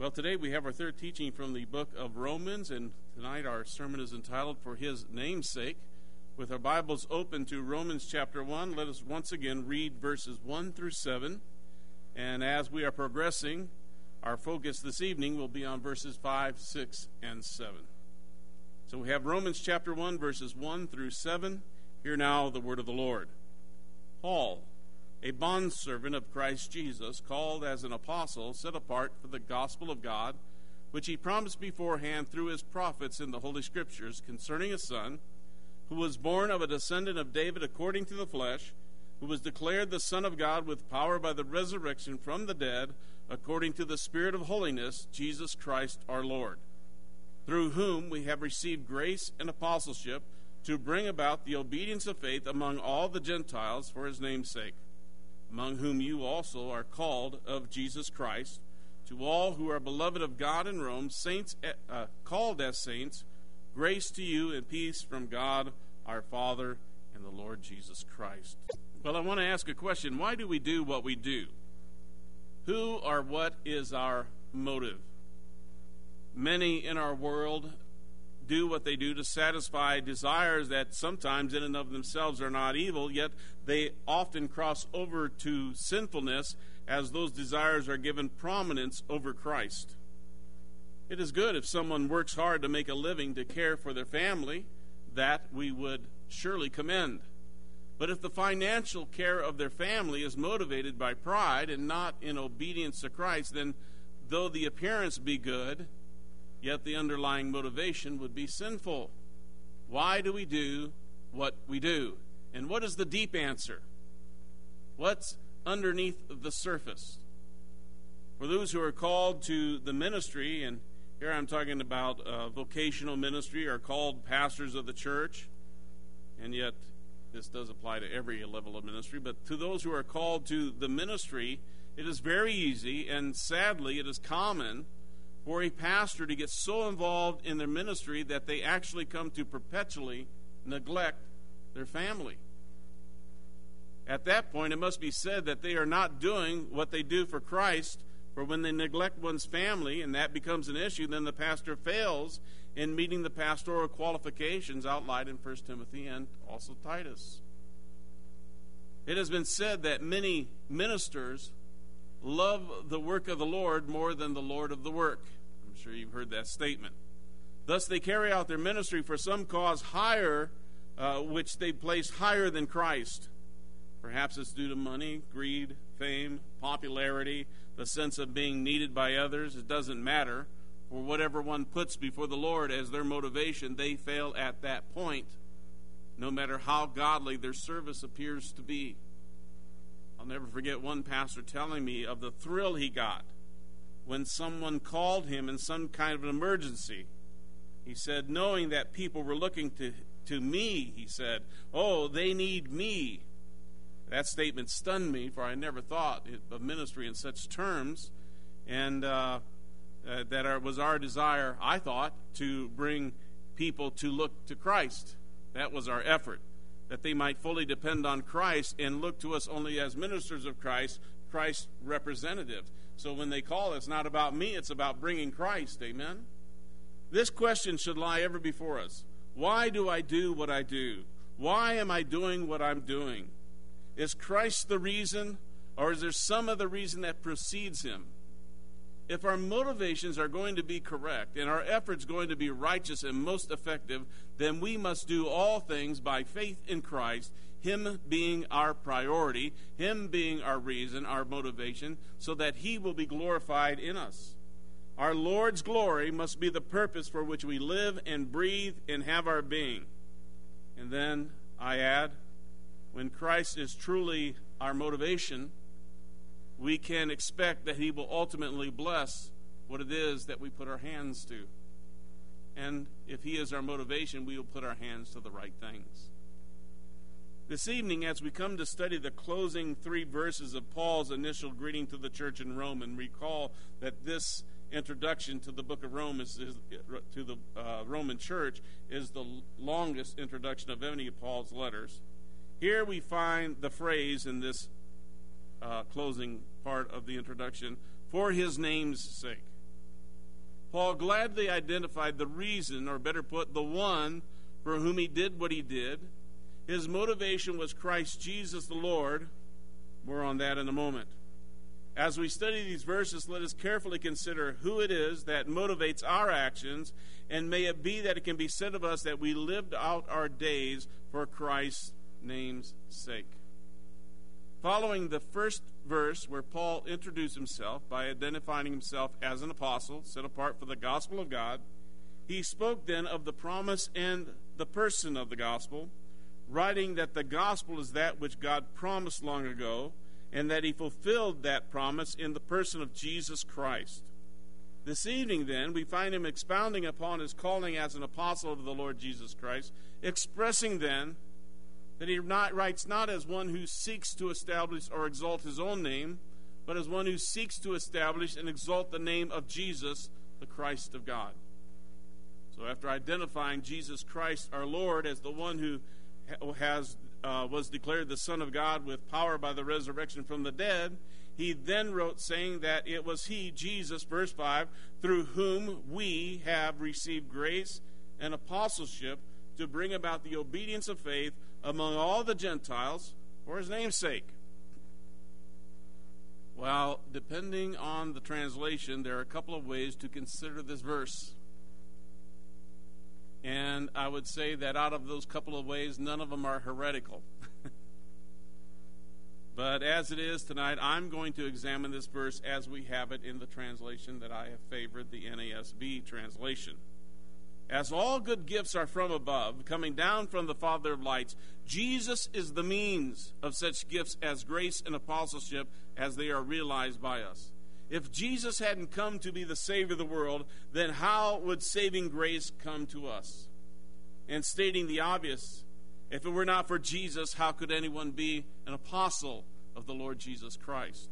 Well, today we have our third teaching from the book of Romans, and tonight our sermon is entitled For His Name's Sake. With our Bibles open to Romans chapter 1, let us once again read verses 1 through 7. And as we are progressing, our focus this evening will be on verses 5, 6, and 7. So we have Romans chapter 1, verses 1 through 7. Hear now the word of the Lord. Paul, a bondservant of Christ Jesus, called as an apostle, set apart for the gospel of God, which he promised beforehand through his prophets in the Holy Scriptures concerning a son, who was born of a descendant of David according to the flesh, who was declared the Son of God with power by the resurrection from the dead, according to the Spirit of holiness, Jesus Christ our Lord, through whom we have received grace and apostleship to bring about the obedience of faith among all the Gentiles for his name's sake, among whom you also are called of Jesus Christ, to all who are beloved of God in Rome, saints called as saints, grace to you and peace from God our Father and the Lord Jesus Christ. Well, I want to ask a question. Why do we do what we do? Who or what is our motive? Many in our world do what they do to satisfy desires that sometimes in and of themselves are not evil, yet they often cross over to sinfulness as those desires are given prominence over Christ. It is good if someone works hard to make a living to care for their family, that we would surely commend. But if the financial care of their family is motivated by pride and not in obedience to Christ, then though the appearance be good, yet the underlying motivation would be sinful. Why do we do what we do? And what is the deep answer? What's underneath the surface? For those who are called to the ministry, and here I'm talking about vocational ministry, are called pastors of the church, and yet this does apply to every level of ministry, but to those who are called to the ministry, it is very easy, and sadly it is common, for a pastor to get so involved in their ministry that they actually come to perpetually neglect their family. At that point, it must be said that they are not doing what they do for Christ, for when they neglect one's family and that becomes an issue, then the pastor fails in meeting the pastoral qualifications outlined in 1 Timothy and also Titus. It has been said that many ministers love the work of the Lord more than the Lord of the work. I'm sure you've heard that statement. Thus they carry out their ministry for some cause higher, which they place higher than Christ. Perhaps it's due to money, greed, fame, popularity, the sense of being needed by others. It doesn't matter. For whatever one puts before the Lord as their motivation, they fail at that point, no matter how godly their service appears to be. I'll never forget one pastor telling me of the thrill he got when someone called him in some kind of an emergency. He said, knowing that people were looking to me, he said, "Oh, they need me." That statement stunned me, for I never thought of ministry in such terms, and that was our desire, I thought, to bring people to look to Christ. That was our effort, that they might fully depend on Christ and look to us only as ministers of Christ, Christ's representatives. So when they call, it's not about me, it's about bringing Christ. Amen? This question should lie ever before us. Why do I do what I do? Why am I doing what I'm doing? Is Christ the reason, or is there some other reason that precedes him? If our motivations are going to be correct and our efforts going to be righteous and most effective, then we must do all things by faith in Christ, him being our priority, him being our reason, our motivation, so that he will be glorified in us. Our Lord's glory must be the purpose for which we live and breathe and have our being. And then I add, when Christ is truly our motivation, we can expect that he will ultimately bless what it is that we put our hands to. And if he is our motivation, we will put our hands to the right things. This evening, as we come to study the closing 3 verses of Paul's initial greeting to the church in Rome, and recall that this introduction to the book of Romans to the Roman church is the longest introduction of any of Paul's letters. Here we find the phrase in this closing part of the introduction, for his name's sake. Paul gladly identified the reason, or better put, the one for whom he did what he did. His motivation was Christ Jesus the Lord. More on that in a moment. As we study these verses, let us carefully consider who it is that motivates our actions, and may it be that it can be said of us that we lived out our days for Christ's name's sake. Following the first verse, where Paul introduced himself by identifying himself as an apostle, set apart for the gospel of God, he spoke then of the promise and the person of the gospel, writing that the gospel is that which God promised long ago, and that he fulfilled that promise in the person of Jesus Christ. This evening, then, we find him expounding upon his calling as an apostle of the Lord Jesus Christ, expressing then that he writes not as one who seeks to establish or exalt his own name, but as one who seeks to establish and exalt the name of Jesus, the Christ of God. So after identifying Jesus Christ, our Lord, as the one who was declared the Son of God with power by the resurrection from the dead, he then wrote saying that it was he, Jesus, verse 5, through whom we have received grace and apostleship to bring about the obedience of faith among all the Gentiles for his name's sake. Well, depending on the translation, there are a couple of ways to consider this verse. And I would say that out of those couple of ways, none of them are heretical. But as it is tonight, I'm going to examine this verse as we have it in the translation that I have favored, the NASB translation. As all good gifts are from above, coming down from the Father of lights, Jesus is the means of such gifts as grace and apostleship as they are realized by us. If Jesus hadn't come to be the Savior of the world, then how would saving grace come to us? And stating the obvious, if it were not for Jesus, how could anyone be an apostle of the Lord Jesus Christ?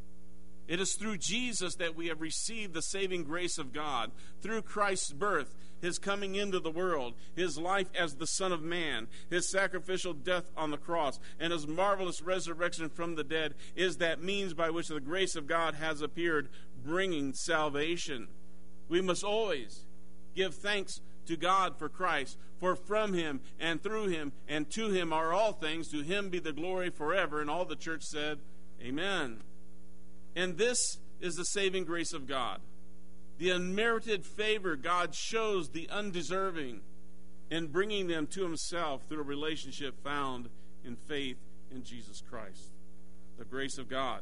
It is through Jesus that we have received the saving grace of God. Through Christ's birth, his coming into the world, his life as the Son of Man, his sacrificial death on the cross, and his marvelous resurrection from the dead is that means by which the grace of God has appeared, bringing salvation. We must always give thanks to God for Christ, for from him and through him and to him are all things. To him be the glory forever. And all the church said, Amen. And this is the saving grace of God. The unmerited favor God shows the undeserving in bringing them to himself through a relationship found in faith in Jesus Christ. The grace of God.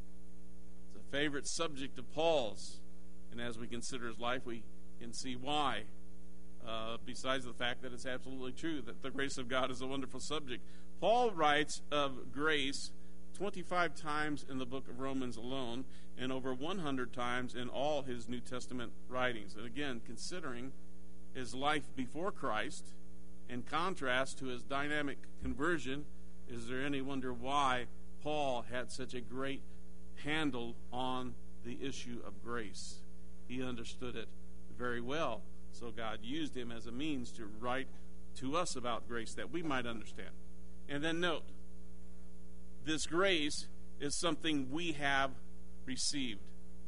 It's a favorite subject of Paul's. And as we consider his life, we can see why. Besides the fact that it's absolutely true that the grace of God is a wonderful subject. Paul writes of grace 25 times in the book of Romans alone, and over 100 times in all his New Testament writings. And again, considering his life before Christ, in contrast to his dynamic conversion, is there any wonder why Paul had such a great handle on the issue of grace? He understood it very well, so God used him as a means to write to us about grace that we might understand. And then note, this grace is something we have received.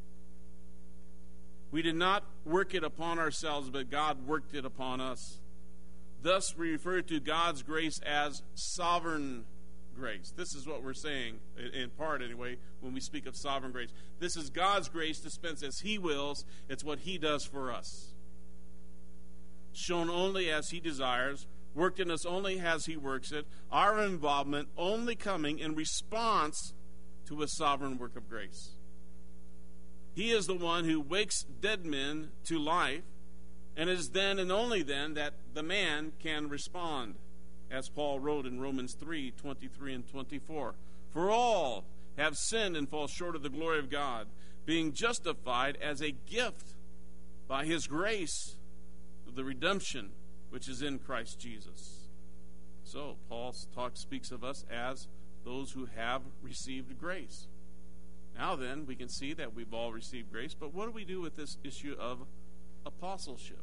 We did not work it upon ourselves, but God worked it upon us. Thus, we refer to God's grace as sovereign grace. This is what we're saying, in part anyway, when we speak of sovereign grace. This is God's grace dispensed as he wills. It's what he does for us. Shown only as he desires, worked in us only as he works it, our involvement only coming in response to a sovereign work of grace. He is the one who wakes dead men to life, and it is then and only then that the man can respond, as Paul wrote in Romans 3:23 and 24. For all have sinned and fall short of the glory of God, being justified as a gift by his grace of the redemption which is in Christ Jesus. So, Paul speaks of us as those who have received grace. Now then, we can see that we've all received grace, but what do we do with this issue of apostleship?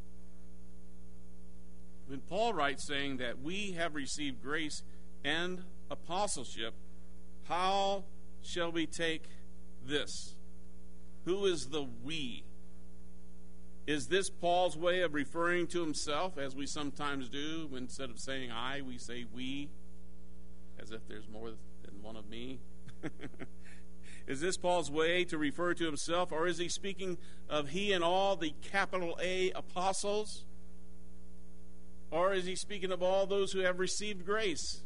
When Paul writes saying that we have received grace and apostleship, how shall we take this? Who is the we? Is this Paul's way of referring to himself, as we sometimes do? Instead of saying I, we say we, as if there's more than one of me. Is this Paul's way to refer to himself, or is he speaking of he and all the capital A apostles? Or is he speaking of all those who have received grace?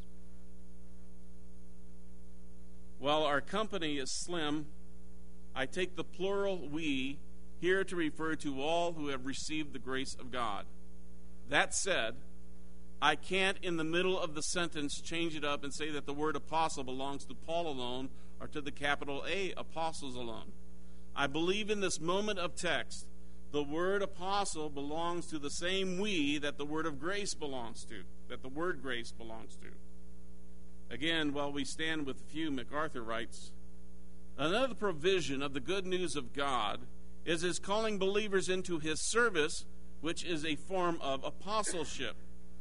While our company is slim, I take the plural we here to refer to all who have received the grace of God. That said, I can't in the middle of the sentence change it up and say that the word apostle belongs to Paul alone or to the capital A apostles alone. I believe in this moment of text, the word apostle belongs to the same we that the word of grace belongs to, that the word grace belongs to. Again, while we stand with a few, MacArthur writes, another provision of the good news of God is his calling believers into his service, which is a form of apostleship.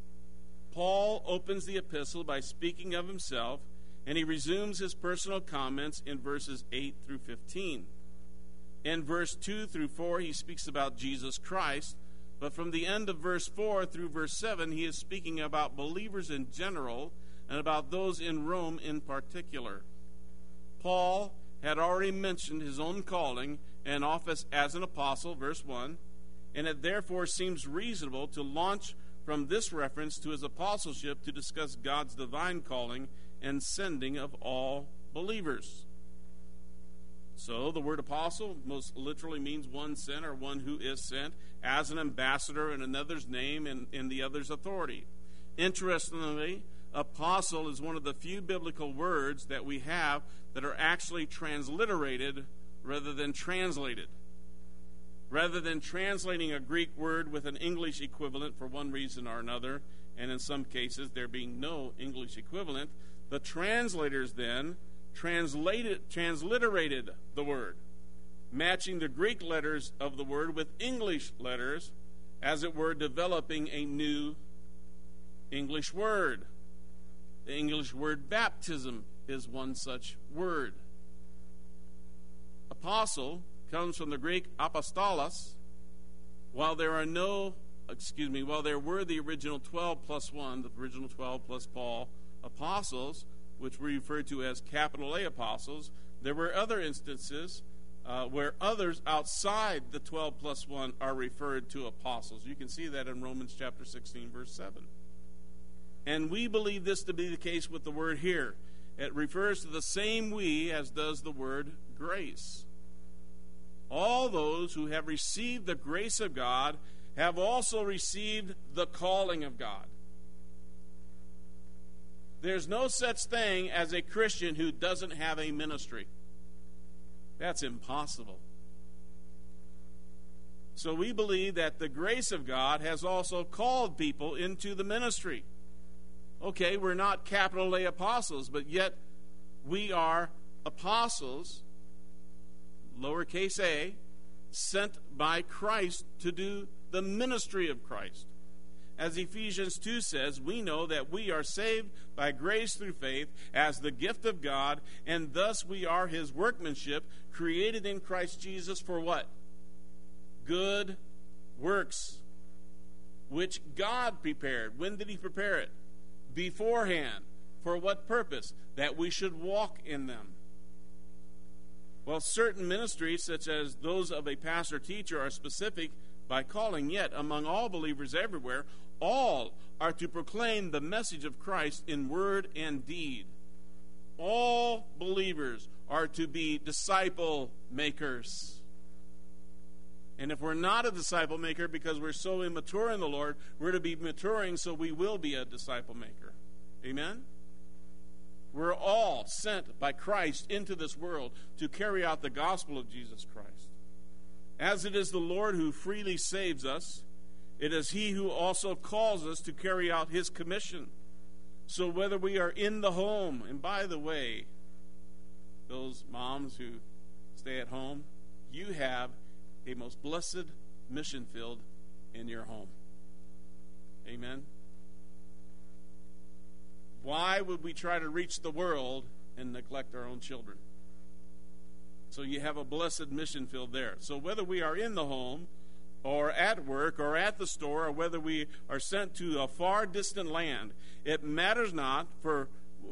Paul opens the epistle by speaking of himself, and he resumes his personal comments in verses 8 through 15. In verse 2 through 4, he speaks about Jesus Christ, but from the end of verse 4 through verse 7, he is speaking about believers in general and about those in Rome in particular. Paul had already mentioned his own calling and office as an apostle, verse 1, and it therefore seems reasonable to launch from this reference to his apostleship to discuss God's divine calling and sending of all believers. So the word apostle most literally means one sent or one who is sent as an ambassador in another's name and in the other's authority. Interestingly, apostle is one of the few biblical words that we have that are actually transliterated rather than translated. Rather than translating a Greek word with an English equivalent for one reason or another, and in some cases there being no English equivalent, the translators then transliterated the word, matching the Greek letters of the word with English letters, as it were, developing a new English word. The English word baptism is one such word. Apostle comes from the Greek apostolos. While there were the original 12 plus 1, the original 12 plus Paul, apostles, which we refer to as capital A apostles, there were other instances where others outside the 12 plus 1 are referred to apostles. You can see that in Romans chapter 16, verse 7. And we believe this to be the case with the word here. It refers to the same we as does the word grace. All those who have received the grace of God have also received the calling of God. There's no such thing as a Christian who doesn't have a ministry. That's impossible. So we believe that the grace of God has also called people into the ministry. Okay, we're not capital A apostles, but yet we are apostles, lowercase a, sent by Christ to do the ministry of Christ. As Ephesians 2 says, we know that we are saved by grace through faith as the gift of God, and thus we are his workmanship, created in Christ Jesus for what? Good works, which God prepared. When did he prepare it? Beforehand. For what purpose? That we should walk in them. Well, certain ministries, such as those of a pastor-teacher, are specific by calling, yet among all believers everywhere, all are to proclaim the message of Christ in word and deed. All believers are to be disciple makers. And if we're not a disciple maker because we're so immature in the Lord, we're to be maturing so we will be a disciple maker. Amen? We're all sent by Christ into this world to carry out the gospel of Jesus Christ. As it is the Lord who freely saves us, it is he who also calls us to carry out his commission. So whether we are in the home, and by the way, those moms who stay at home, you have a most blessed mission field in your home. Amen? Why would we try to reach the world and neglect our own children? So you have a blessed mission field there. So whether we are in the home or at work, or at the store, or whether we are sent to a far distant land. It matters not, for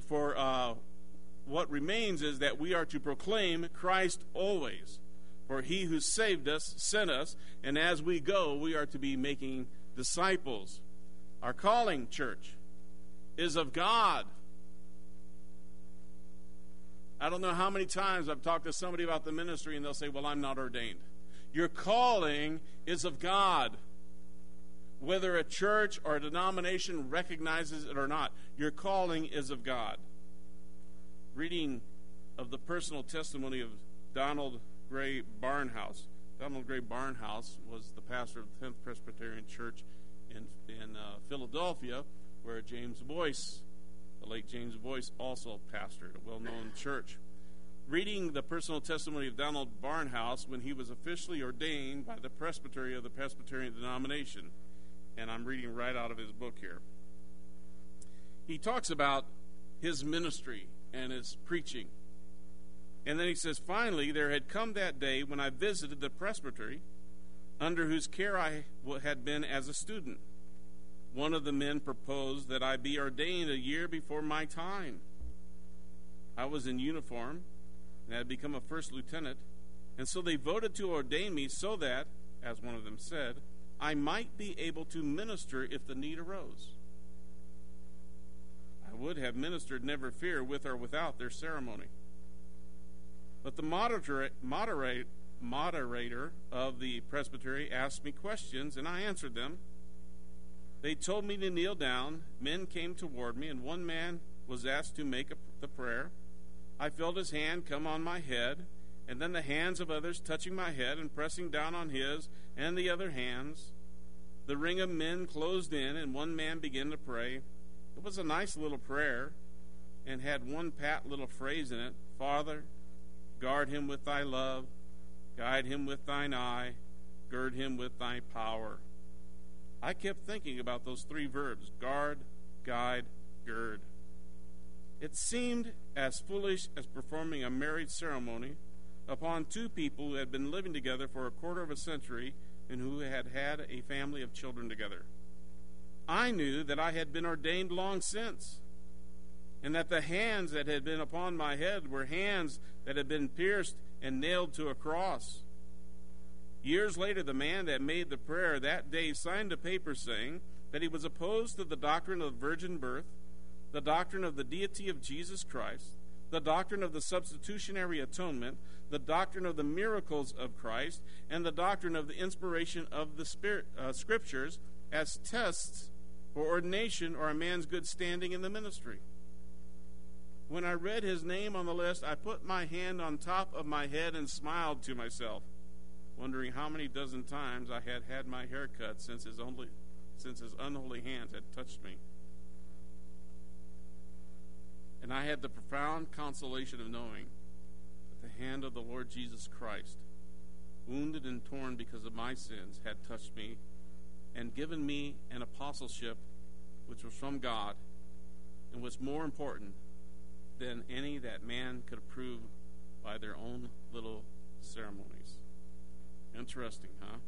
what remains is that we are to proclaim Christ always. For he who saved us sent us, and as we go, we are to be making disciples. Our calling, church, is of God. I don't know how many times I've talked to somebody about the ministry, and they'll say, well, I'm not ordained. Your calling is of God. Whether a church or a denomination recognizes it or not, your calling is of God. Reading of the personal testimony of Donald Gray Barnhouse. Donald Gray Barnhouse was the pastor of the 10th Presbyterian Church in Philadelphia, where James Boyce, the late James Boyce, also pastored, a well-known church. Reading the personal testimony of Donald Barnhouse when he was officially ordained by the presbytery of the Presbyterian denomination. And I'm reading right out of his book here. He talks about his ministry and his preaching. And then he says, finally, there had come that day when I visited the presbytery under whose care I had been as a student. One of the men proposed that I be ordained a year before my time. I was in uniform and had become a first lieutenant, and so they voted to ordain me so that, as one of them said, I might be able to minister if the need arose. I would have ministered, never fear, with or without their ceremony. But the moderator of the presbytery asked me questions, and I answered them. They told me to kneel down. Men came toward me, and one man was asked to make the prayer. I felt his hand come on my head, and then the hands of others touching my head and pressing down on his and the other hands. The ring of men closed in, and one man began to pray. It was a nice little prayer and had one pat little phrase in it. Father, guard him with thy love, guide him with thine eye, gird him with thy power. I kept thinking about those three verbs, guard, guide, gird. It seemed as foolish as performing a marriage ceremony upon two people who had been living together for a quarter of a century and who had had a family of children together. I knew that I had been ordained long since, and that the hands that had been upon my head were hands that had been pierced and nailed to a cross. Years later, the man that made the prayer that day signed a paper saying that he was opposed to the doctrine of virgin birth, the doctrine of the deity of Jesus Christ, the doctrine of the substitutionary atonement, the doctrine of the miracles of Christ, and the doctrine of the inspiration of the Scriptures as tests for ordination or a man's good standing in the ministry. When I read his name on the list, I put my hand on top of my head and smiled to myself, wondering how many dozen times I had had my hair cut since his unholy hands had touched me. And I had the profound consolation of knowing that the hand of the Lord Jesus Christ, wounded and torn because of my sins, had touched me and given me an apostleship which was from God and was more important than any that man could approve by their own little ceremonies. Interesting, huh?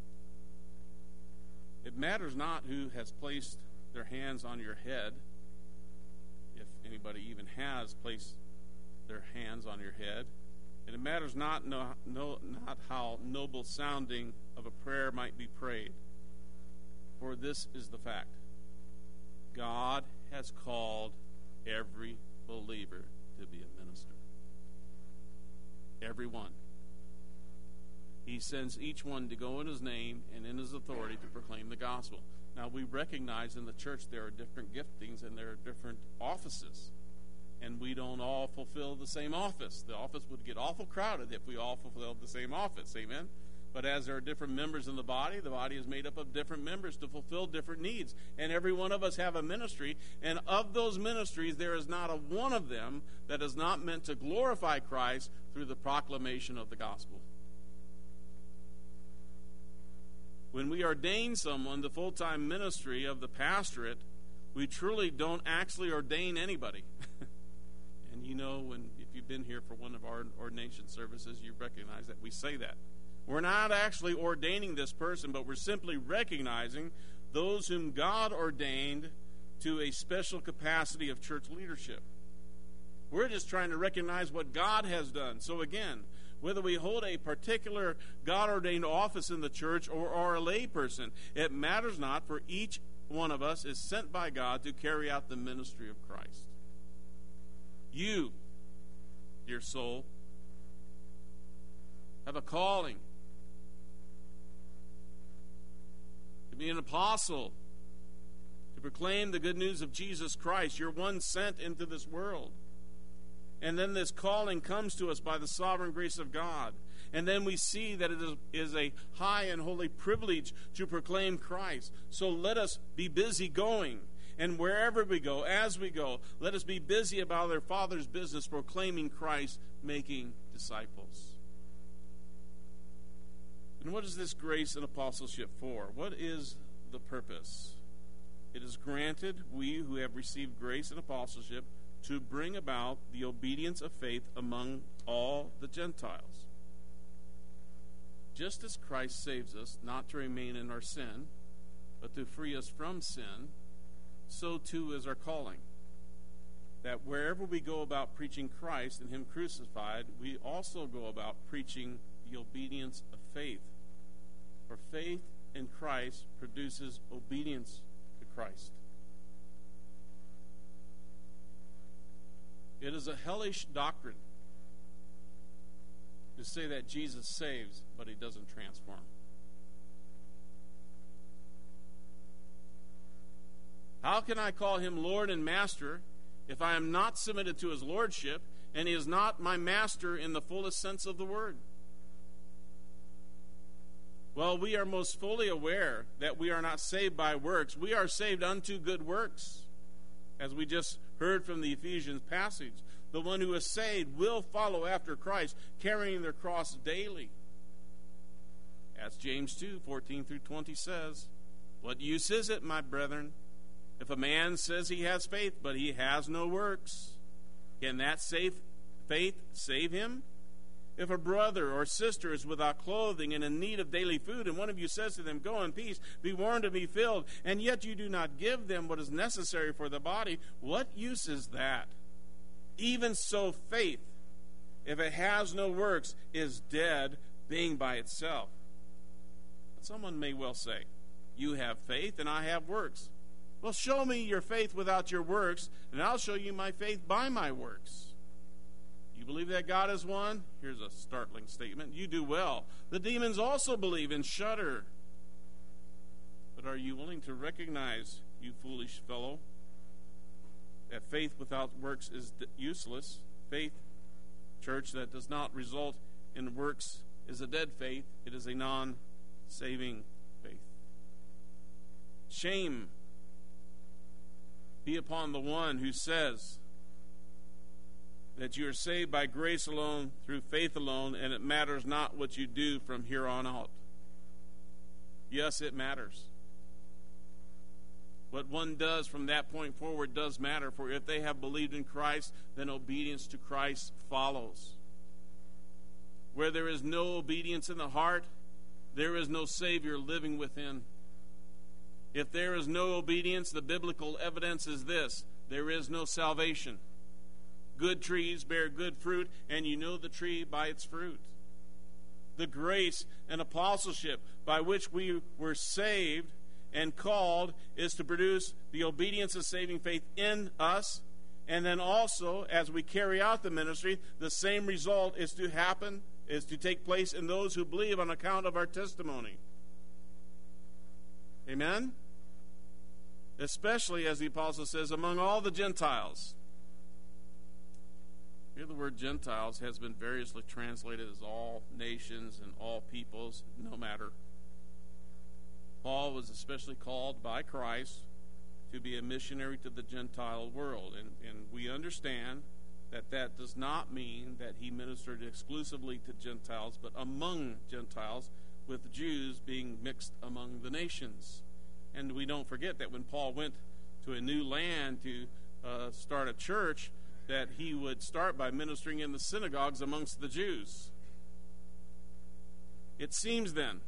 It matters not who has placed their hands on your head, if anybody even has placed their hands on your head. And it matters not how noble sounding of a prayer might be prayed. For this is the fact. God has called every believer to be a minister. Every one. He sends each one to go in his name and in his authority to proclaim the gospel. Now, we recognize in the church there are different giftings and there are different offices. And we don't all fulfill the same office. The office would get awful crowded if we all fulfilled the same office. Amen? But as there are different members in the body is made up of different members to fulfill different needs. And every one of us have a ministry. And of those ministries, there is not a one of them that is not meant to glorify Christ through the proclamation of the gospel. When we ordain someone the full-time ministry of the pastorate, we truly don't actually ordain anybody. And you know, if you've been here for one of our ordination services, you recognize that we say that. We're not actually ordaining this person, but we're simply recognizing those whom God ordained to a special capacity of church leadership. We're just trying to recognize what God has done. So again, whether we hold a particular God-ordained office in the church or are a lay person, it matters not, for each one of us is sent by God to carry out the ministry of Christ. You, dear soul, have a calling to be an apostle, to proclaim the good news of Jesus Christ. You're one sent into this world. And then this calling comes to us by the sovereign grace of God. And then we see that it is a high and holy privilege to proclaim Christ. So let us be busy going. And wherever we go, as we go, let us be busy about our Father's business, proclaiming Christ, making disciples. And what is this grace and apostleship for? What is the purpose? It is granted, we who have received grace and apostleship, to bring about the obedience of faith among all the Gentiles. Just as Christ saves us not to remain in our sin, but to free us from sin, so too is our calling. That wherever we go about preaching Christ and Him crucified, we also go about preaching the obedience of faith. For faith in Christ produces obedience to Christ. It is a hellish doctrine to say that Jesus saves, but He doesn't transform. How can I call Him Lord and Master if I am not submitted to His Lordship and He is not my Master in the fullest sense of the word? Well, we are most fully aware that we are not saved by works. We are saved unto good works. As we just heard from the Ephesians passage, the one who is saved will follow after Christ, carrying their cross daily. As James 2:14-20 says, what use is it, my brethren, if a man says he has faith, but he has no works? Can that faith save him? If a brother or sister is without clothing and in need of daily food, and one of you says to them, go in peace, be warmed and be filled, and yet you do not give them what is necessary for the body, what use is that? Even so, faith, if it has no works, is dead, being by itself. But someone may well say, you have faith and I have works. Well, show me your faith without your works, and I'll show you my faith by my works. You believe that God is one? Here's a startling statement. You do well. The demons also believe and shudder. But are you willing to recognize, you foolish fellow, that faith without works is useless? Faith, church, that does not result in works is a dead faith. It is a non-saving faith. Shame be upon the one who says that you are saved by grace alone, through faith alone, and it matters not what you do from here on out. Yes, it matters. What one does from that point forward does matter, for if they have believed in Christ, then obedience to Christ follows. Where there is no obedience in the heart, there is no Savior living within. If there is no obedience, the biblical evidence is this: there is no salvation. Good trees bear good fruit, and you know the tree by its fruit. The grace and apostleship by which we were saved and called is to produce the obedience of saving faith in us, and then also, as we carry out the ministry, the same result is to take place in those who believe on account of our testimony. Amen? Especially, as the apostle says, among all the Gentiles. Here the word Gentiles has been variously translated as all nations and all peoples, no matter. Paul was especially called by Christ to be a missionary to the Gentile world. And we understand that that does not mean that he ministered exclusively to Gentiles, but among Gentiles, with Jews being mixed among the nations. And we don't forget that when Paul went to a new land to start a church, that he would start by ministering in the synagogues amongst the Jews. It seems then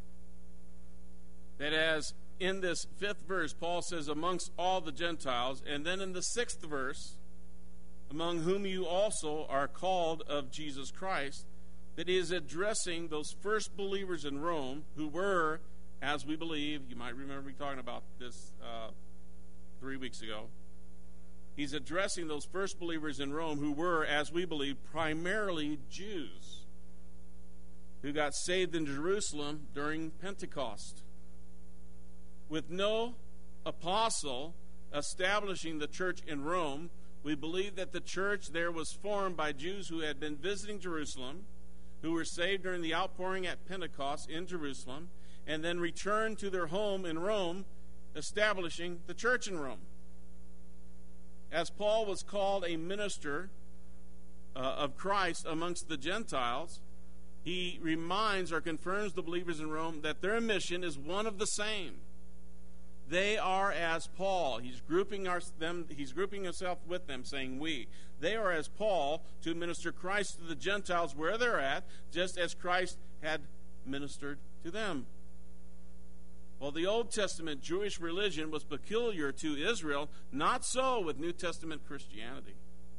that as in this 5th verse, Paul says, amongst all the Gentiles, and then in the 6th verse, among whom you also are called of Jesus Christ, that he is addressing those first believers in Rome who were, as we believe, you might remember me talking about this 3 weeks ago, he's addressing those first believers in Rome who were, as we believe, primarily Jews who got saved in Jerusalem during Pentecost. With no apostle establishing the church in Rome, we believe that the church there was formed by Jews who had been visiting Jerusalem, who were saved during the outpouring at Pentecost in Jerusalem, and then returned to their home in Rome, establishing the church in Rome. As Paul was called a minister of Christ amongst the Gentiles, he reminds or confirms the believers in Rome that their mission is one of the same. They are as Paul. He's grouping himself with them, saying we. They are as Paul to minister Christ to the Gentiles where they're at, just as Christ had ministered to them. Well, the Old Testament Jewish religion was peculiar to Israel, not so with New Testament Christianity.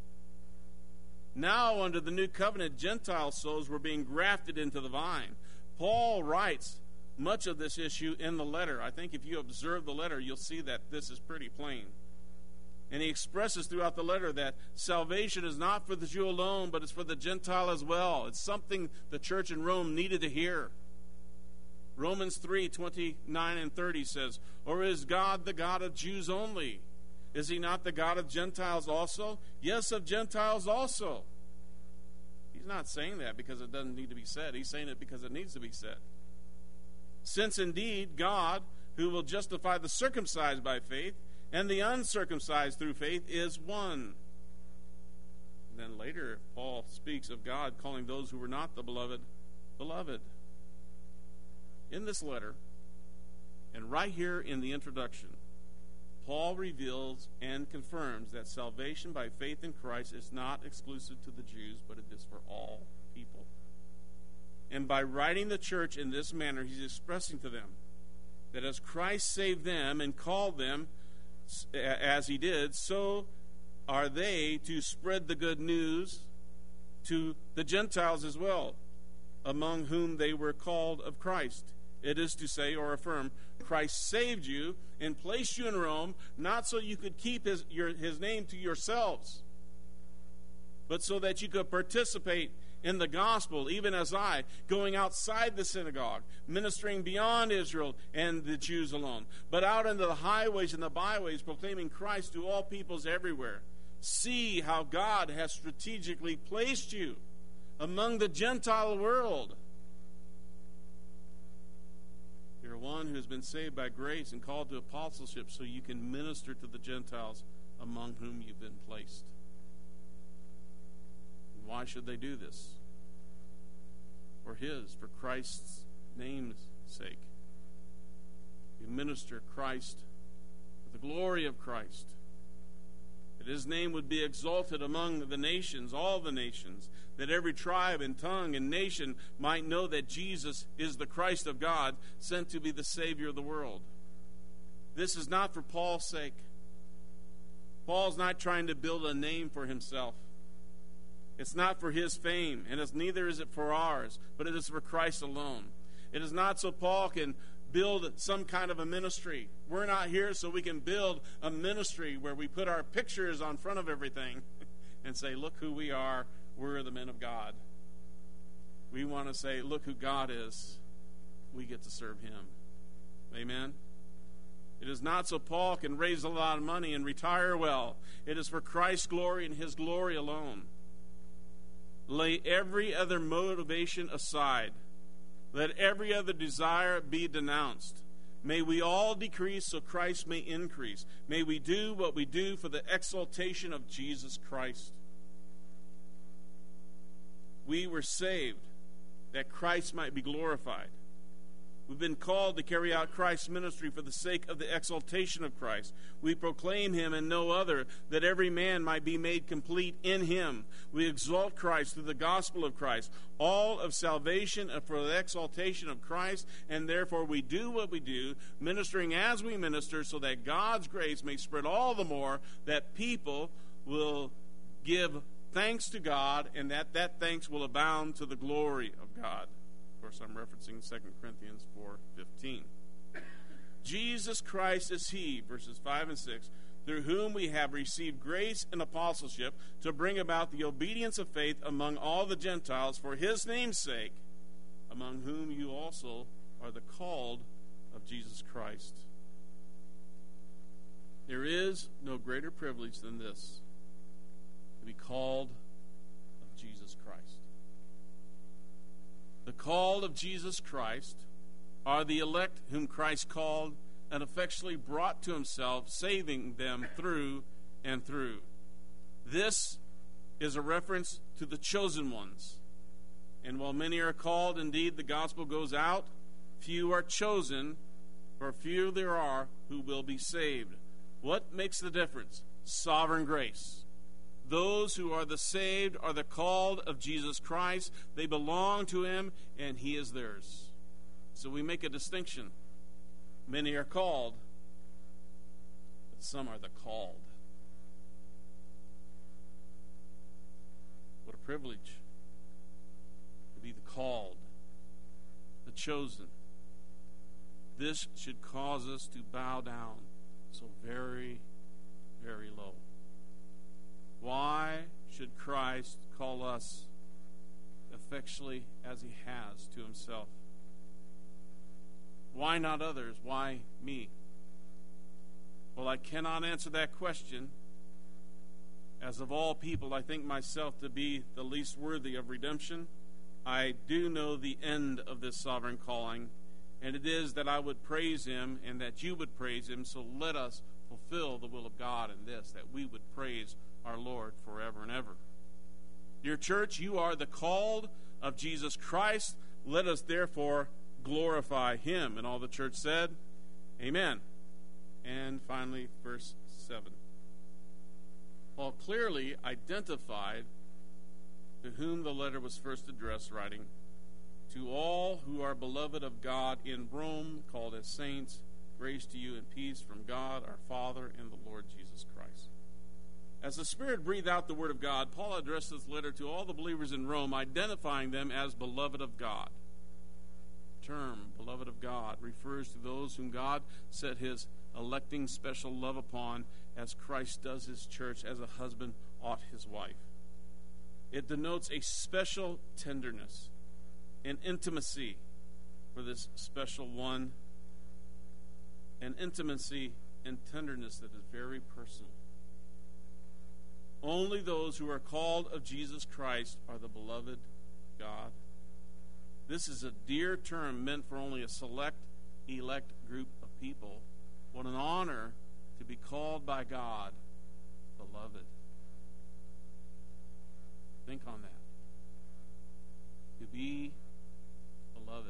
Now, under the new covenant, Gentile souls were being grafted into the vine. Paul writes much of this issue in the letter. I think if you observe the letter, you'll see that this is pretty plain. And he expresses throughout the letter that salvation is not for the Jew alone, but it's for the Gentile as well. It's something the church in Rome needed to hear. Romans 3:29 and 30 says, or is God the God of Jews only? Is he not the God of Gentiles also? Yes, of Gentiles also. He's not saying that because it doesn't need to be said. He's saying it because it needs to be said. Since indeed God, who will justify the circumcised by faith and the uncircumcised through faith, is one. And then later, Paul speaks of God calling those who were not the beloved, beloved. In this letter, and right here in the introduction, Paul reveals and confirms that salvation by faith in Christ is not exclusive to the Jews, but it is for all people. And by writing the church in this manner, he's expressing to them that as Christ saved them and called them as he did, so are they to spread the good news to the Gentiles as well, among whom they were called of Christ. It is to say or affirm, Christ saved you and placed you in Rome, not so you could keep his name to yourselves, but so that you could participate in the gospel, even as I, going outside the synagogue, ministering beyond Israel and the Jews alone, but out into the highways and the byways, proclaiming Christ to all peoples everywhere. See how God has strategically placed you among the Gentile world. You're one who has been saved by grace and called to apostleship so you can minister to the Gentiles among whom you've been placed. And why should they do this? For Christ's name's sake. You minister Christ for the glory of Christ. That his name would be exalted among the nations, all the nations, that every tribe and tongue and nation might know that Jesus is the Christ of God, sent to be the Savior of the world. This is not for Paul's sake. Paul's not trying to build a name for himself. It's not for his fame, and neither is it for ours, but it is for Christ alone. It is not so Paul can build some kind of a ministry. We're not here so we can build a ministry where we put our pictures on front of everything and say, look who we are. We're the men of God. We want to say, look who God is. We get to serve him. Amen? It is not so Paul can raise a lot of money and retire well. It is for Christ's glory and his glory alone. Lay every other motivation aside. Let every other desire be denounced. May we all decrease so Christ may increase. May we do what we do for the exaltation of Jesus Christ. We were saved that Christ might be glorified. We've been called to carry out Christ's ministry for the sake of the exaltation of Christ. We proclaim him and no other, that every man might be made complete in him. We exalt Christ through the gospel of Christ, all of salvation for the exaltation of Christ, and therefore we do what we do, ministering as we minister, so that God's grace may spread all the more, that people will give thanks to God, and that thanks will abound to the glory of God. Of course, I'm referencing 2 Corinthians 4:15. Jesus Christ is he, verses 5 and 6, through whom we have received grace and apostleship to bring about the obedience of faith among all the Gentiles for his name's sake, among whom you also are the called of Jesus Christ. There is no greater privilege than this, to be called of Jesus Christ. The called of Jesus Christ are the elect whom Christ called and effectually brought to himself, saving them through and through. This is a reference to the chosen ones. And while many are called, indeed the gospel goes out, few are chosen, for few there are who will be saved. What makes the difference? Sovereign grace. Those who are the saved are the called of Jesus Christ. They belong to him, and he is theirs. So we make a distinction. Many are called, but some are the called. What a privilege to be the called, the chosen. This should cause us to bow down so very, very low. Why should Christ call us effectually as he has to himself? Why not others? Why me? Well, I cannot answer that question. As of all people, I think myself to be the least worthy of redemption. I do know the end of this sovereign calling, and it is that I would praise him and that you would praise him. So let us fulfill the will of God in this, that we would praise our Lord forever and ever. Dear church, you are the called of Jesus Christ. Let us therefore glorify him. And all the church said, amen. And finally, verse 7. Paul clearly identified to whom the letter was first addressed, writing, to all who are beloved of God in Rome, called as saints, grace to you and peace from God our Father and the Lord Jesus Christ. As the Spirit breathed out the Word of God, Paul addressed this letter to all the believers in Rome, identifying them as beloved of God. The term, beloved of God, refers to those whom God set his electing special love upon, as Christ does his church, as a husband ought his wife. It denotes a special tenderness and intimacy for this special one, an intimacy and tenderness that is very personal. Only those who are called of Jesus Christ are the beloved God. This is a dear term meant for only a select, elect group of people. What an honor to be called by God beloved. Think on that. To be beloved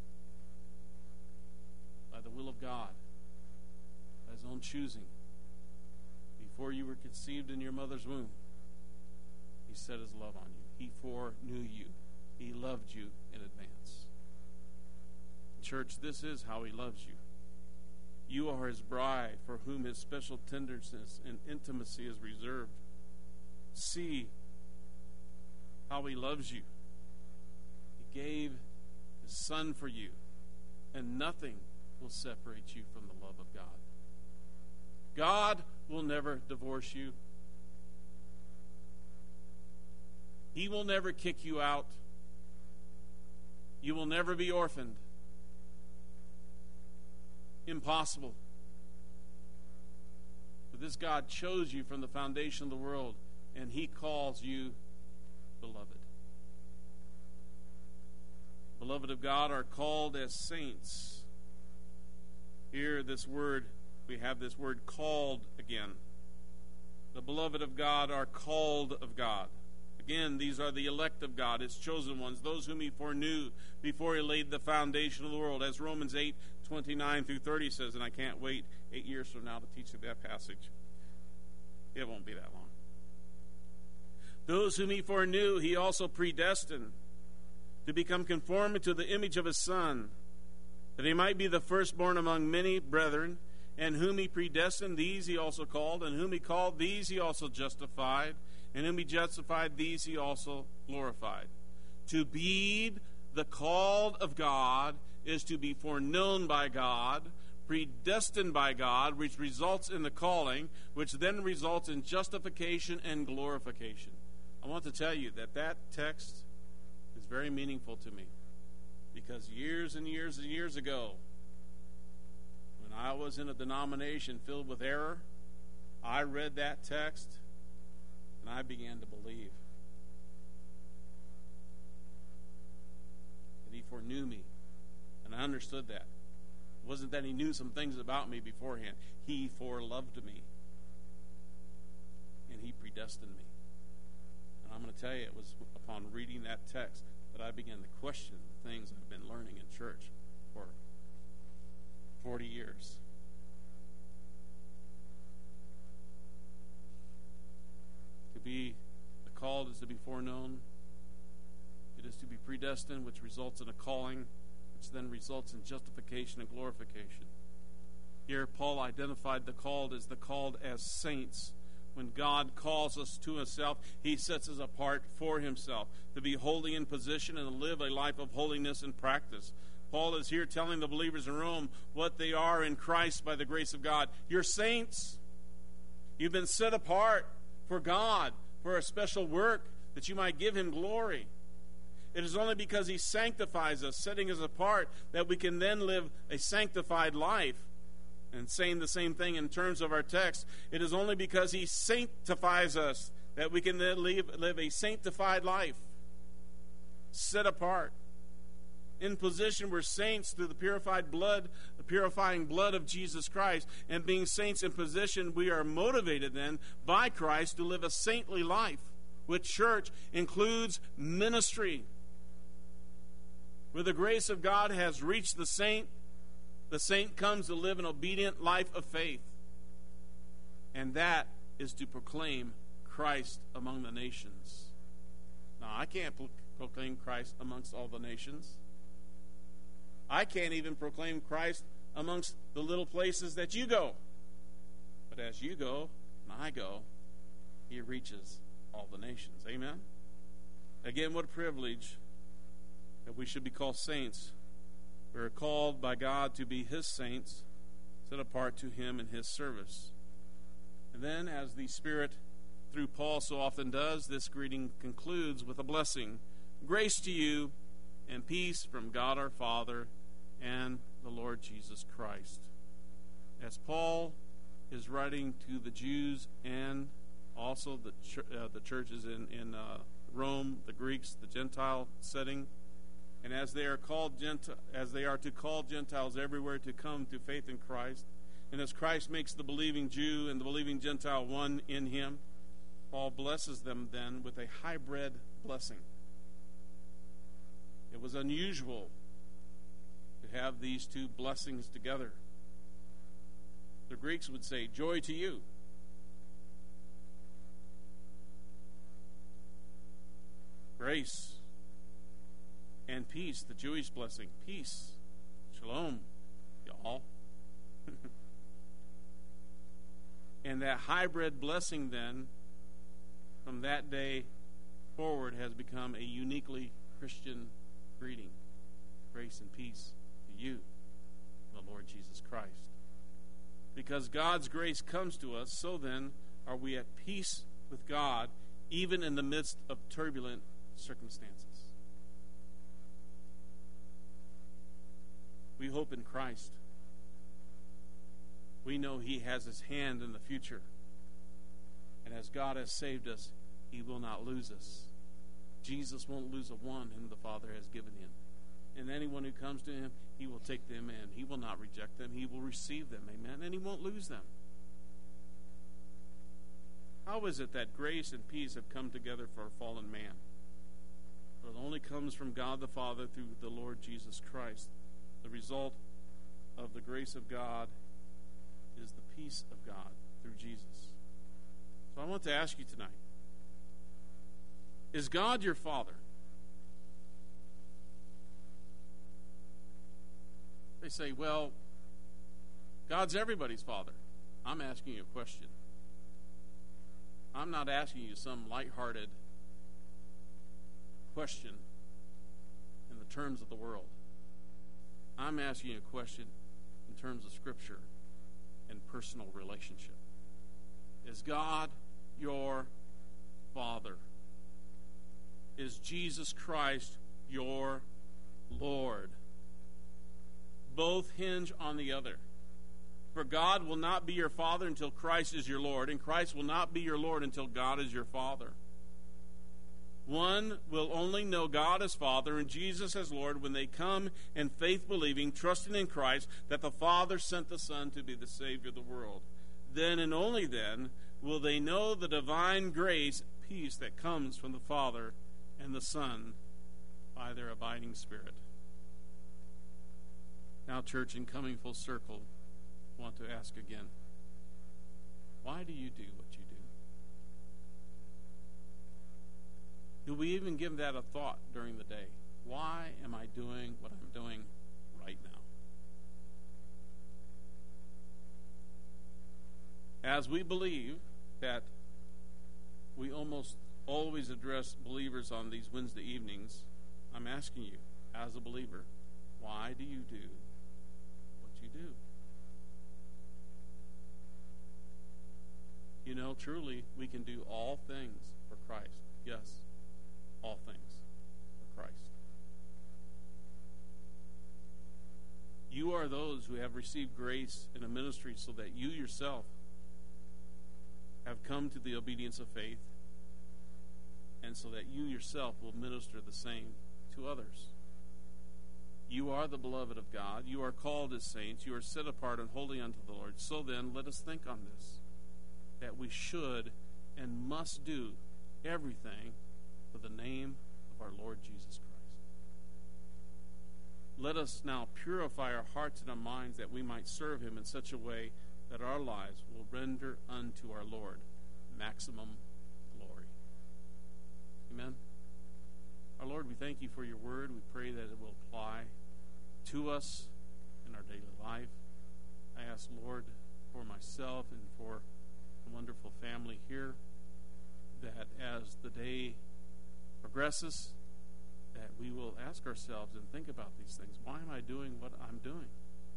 by the will of God, by his own choosing. Before you were conceived in your mother's womb, he set his love on you. He foreknew you. He loved you in advance. Church, this is how he loves you. You are his bride, for whom his special tenderness and intimacy is reserved. See how he loves you. He gave his Son for you, and nothing will separate you from the love of God. God will never divorce you. He will never kick you out. You will never be orphaned. Impossible. But this God chose you from the foundation of the world, and he calls you beloved. Beloved of God are called as saints. Here, this word, we have this word called again. The beloved of God are called of God. Again, these are the elect of God, His chosen ones, those whom He foreknew before He laid the foundation of the world, as Romans 8:29-30 says, and I can't wait 8 years from now to teach you that passage. It won't be that long. Those whom He foreknew, He also predestined to become conformed to the image of His Son, that He might be the firstborn among many brethren. And whom He predestined, these He also called. And whom He called, these He also justified. And whom He justified, these He also glorified. To be the called of God is to be foreknown by God, predestined by God, which results in the calling, which then results in justification and glorification. I want to tell you that text is very meaningful to me, because years and years and years ago, when I was in a denomination filled with error, I read that text and I began to believe that He foreknew me, and I understood that. It wasn't that He knew some things about me beforehand. He foreloved me, and He predestined me. And I'm going to tell you, it was upon reading that text that I began to question the things I've been learning in church for 40 years. To be called is to be foreknown. It is to be predestined, which results in a calling, which then results in justification and glorification. Here, Paul identified the called as saints. When God calls us to Himself, He sets us apart for Himself, to be holy in position and to live a life of holiness in practice. Paul is here telling the believers in Rome what they are in Christ by the grace of God. You're saints. You've been set apart for God, for a special work, that you might give Him glory. It is only because He sanctifies us, setting us apart, that we can then live a sanctified life. And saying the same thing in terms of our text, it is only because He sanctifies us that we can then live a sanctified life, set apart. In position, we're saints through the purifying blood of Jesus Christ. And being saints in position, we are motivated then by Christ to live a saintly life, which church includes ministry. Where the grace of God has reached the saint comes to live an obedient life of faith. And that is to proclaim Christ among the nations. Now, I can't proclaim Christ amongst all the nations. I can't even proclaim Christ amongst the little places that you go. But as you go, and I go, He reaches all the nations. Amen? Again, what a privilege that we should be called saints. We are called by God to be His saints, set apart to Him in His service. And then, as the Spirit, through Paul, so often does, this greeting concludes with a blessing. Grace to you and peace from God our Father and the Lord Jesus Christ. As Paul is writing to the Jews and also the churches in Rome, the Greeks, the Gentile setting, and as they are to call Gentiles everywhere to come to faith in Christ, and as Christ makes the believing Jew and the believing Gentile one in Him, Paul blesses them then with a hybrid blessing. It was unusual to have these two blessings together. The Greeks would say, joy to you. Grace and peace, the Jewish blessing. Peace. Shalom, y'all. And that hybrid blessing then, from that day forward, has become a uniquely Christian greeting. Grace and peace to you, the Lord Jesus Christ. Because God's grace comes to us, so then are we at peace with God, even in the midst of turbulent circumstances. We hope in Christ. We know He has His hand in the future. And as God has saved us, He will not lose us. Jesus won't lose a one whom the Father has given Him. And anyone who comes to Him, He will take them in. He will not reject them. He will receive them. Amen. And He won't lose them. How is it that grace and peace have come together for a fallen man? For it only comes from God the Father through the Lord Jesus Christ. The result of the grace of God is the peace of God through Jesus. So I want to ask you tonight, is God your Father? They say, well, God's everybody's Father. I'm asking you a question. I'm not asking you some lighthearted question in the terms of the world. I'm asking you a question in terms of Scripture and personal relationship. Is God your Father? Is Jesus Christ your Lord? Both hinge on the other. For God will not be your Father until Christ is your Lord, and Christ will not be your Lord until God is your Father. One will only know God as Father and Jesus as Lord when they come in faith believing, trusting in Christ, that the Father sent the Son to be the Savior of the world. Then and only then will they know the divine grace, peace that comes from the Father and the Son by their abiding Spirit. Now, church, in coming full circle, I want to ask again, why do you do what you do? Do we even give that a thought during the day? Why am I doing what I'm doing right now? As we believe that we almost always address believers on these Wednesday evenings, I'm asking you, as a believer, why do you do what you do? You know, truly, we can do all things for Christ. Yes, all things for Christ. You are those who have received grace in a ministry so that you yourself have come to the obedience of faith, and so that you yourself will minister the same to others. You are the beloved of God. You are called as saints. You are set apart and holy unto the Lord. So then, let us think on this, that we should and must do everything for the name of our Lord Jesus Christ. Let us now purify our hearts and our minds that we might serve him in such a way that our lives will render unto our Lord maximum glory. Amen. Our Lord, we thank you for your word. We pray that it will apply to us in our daily life. I ask, Lord, for myself and for the wonderful family here, that as the day progresses, that we will ask ourselves and think about these things. Why am I doing what I'm doing?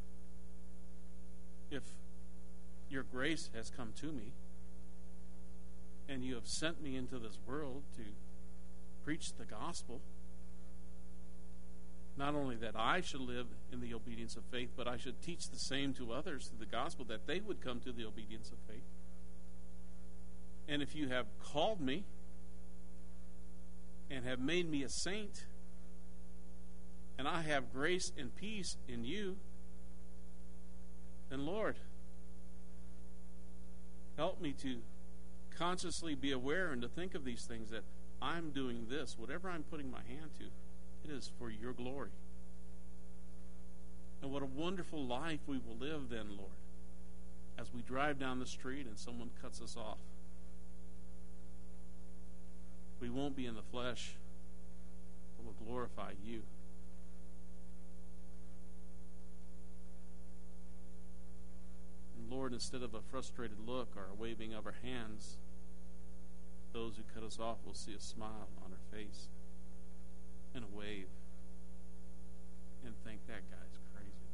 If your grace has come to me, and you have sent me into this world to preach the gospel, not only that I should live in the obedience of faith, but I should teach the same to others through the gospel, that they would come to the obedience of faith. And if you have called me and have made me a saint, and I have grace and peace in you, then Lord, help me to consciously be aware and to think of these things, that I'm doing this, whatever I'm putting my hand to, it is for your glory. And what a wonderful life we will live then, Lord, as we drive down the street and someone cuts us off. We won't be in the flesh, but we'll glorify you. And Lord, instead of a frustrated look or a waving of our hands, those who cut us off will see a smile on our face and a wave and think, that guy's crazy.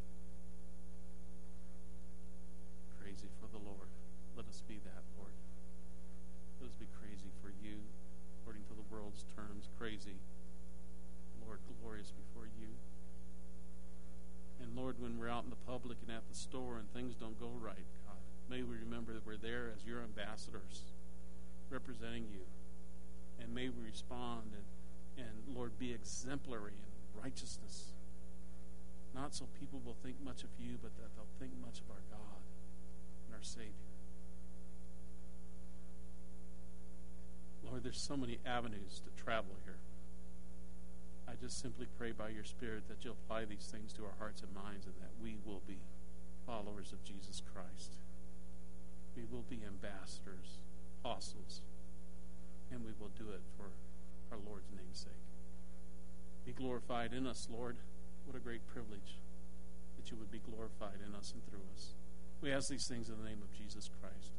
Crazy for the Lord. Let us be that, Lord. Let us be crazy for you, according to the world's terms, crazy. Lord, glorious before you. And Lord, when we're out in the public and at the store and things don't go right, God, may we remember that we're there as your ambassadors, representing you. And may we respond and Lord, be exemplary in righteousness. Not so people will think much of you, but that they'll think much of our God and our Savior. Lord, there's so many avenues to travel here. I just simply pray by your Spirit that you'll apply these things to our hearts and minds, and that we will be followers of Jesus Christ. We will be ambassadors, apostles, and we will do it for our Lord's name's sake. Be glorified in us, Lord. What a great privilege that you would be glorified in us and through us. We ask these things in the name of Jesus Christ.